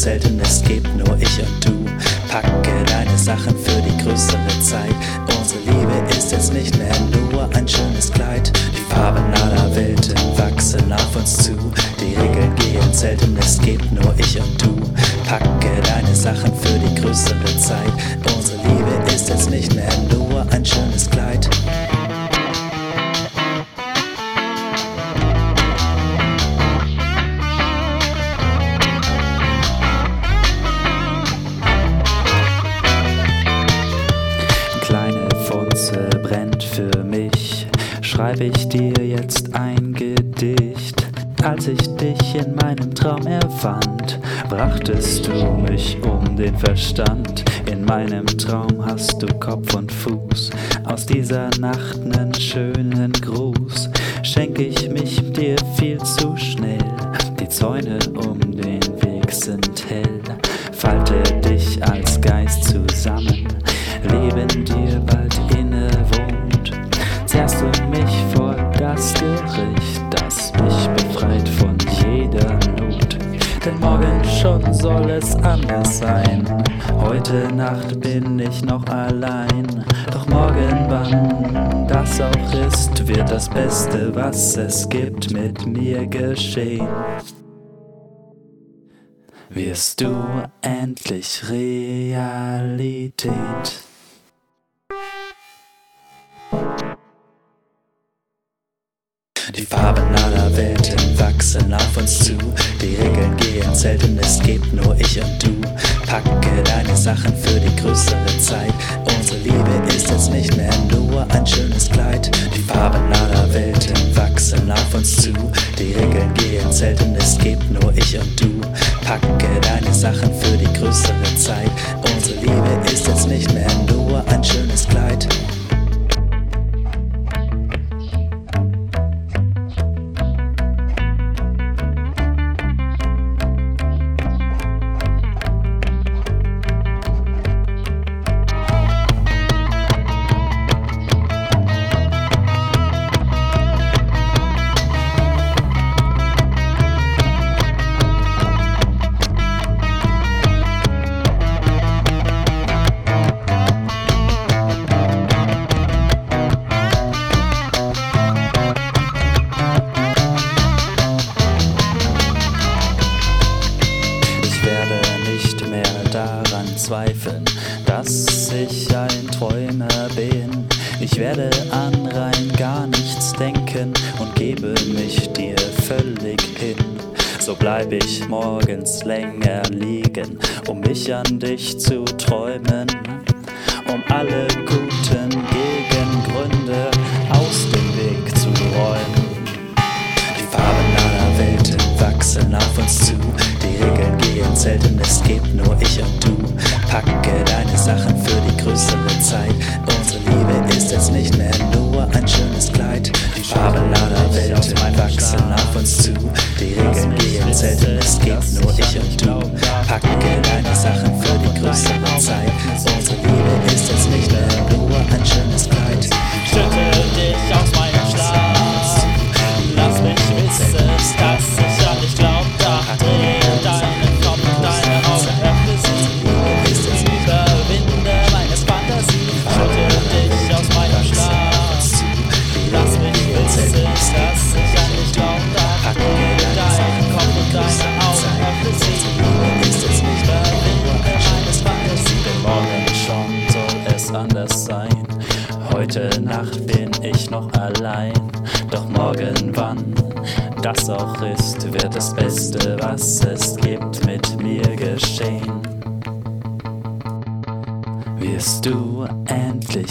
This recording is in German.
Zelten, es gibt nur ich und du. Packe deine Sachen für die größere Zeit. Unsere Liebe ist jetzt nicht mehr nur ein schönes Kleid. Die Farben aller Welten wachsen auf uns zu. Die Regeln gehen selten, es gibt nur ich und du. Packe deine Sachen für die größere Zeit. Unsere Liebe ist jetzt nicht mehr nur ein schönes Kleid. Kleine Funze brennt für mich, schreibe ich dir jetzt ein Gedicht. Als ich dich in meinem Traum erfand, brachtest du mich um den Verstand. In meinem Traum hast du Kopf und Fuß, aus dieser Nacht nen schönen Gruß. Schenk ich mich dir viel zu schnell, die Zäune um den Weg sind hell. Falte dich als Geist zusammen, Leben dir bald innewohnt. Zerrst du mich vor das Gericht, das mich befreit von jeder Not. Denn morgen schon soll es anders sein. Heute Nacht bin ich noch allein. Doch morgen, wann das auch ist, wird das Beste, was es gibt, mit mir geschehen. Wirst du endlich Realität. Die Farben aller Welten wachsen auf uns zu. Die Regeln gehen selten, es gibt nur ich und du. Packe deine Sachen für die größere Zeit. Unsere Liebe ist jetzt nicht mehr nur ein schönes Kleid. Die Farben aller Welten wachsen auf uns zu. Die Regeln gehen selten, es gibt nur ich und du. Packe deine Sachen für die größere Zeit. Unsere Liebe ist jetzt nicht mehr nur ein schönes Kleid. Daran zweifeln, dass ich ein Träumer bin. Ich werde an rein gar nichts denken und gebe mich dir völlig hin. So bleib ich morgens länger liegen, um mich an dich zu träumen, um alle guten Gegengründe aus dem Weg zu räumen. Die Farben aller Welten wachsen auf uns zu. Die Regeln gehen selten, es gibt nur ich und du. Packe deine Sachen für die größere Zeit. Unsere Liebe ist jetzt nicht mehr nur ein schönes Kleid. Die Farben aller Welten wachsen auf uns zu. Die Regeln gehen selten, es gibt nur ich und du. Packe deine Sachen für die größere Zeit. Unsere Liebe ist jetzt nicht mehr nur ein schönes Kleid. Schüttel dich aus meinem Schlaf, lass mich wissen, dass ich an dich glaub. Dreh deinen Kopf und deine Augen, öffne sie, überwinde meine Fantasie. Schüttel dich aus meinem Schlaf, lass mich wissen, dass ich an dich glaub. Dreh deinen Kopf und deine Augen, öffne sie, überwinde meine Fantasie. Denn morgen schon soll es anders sein. Heute Nacht bin ich noch allein. Doch morgen, wann das auch ist, wird das Beste, was es gibt, mit mir geschehen. Wirst du endlich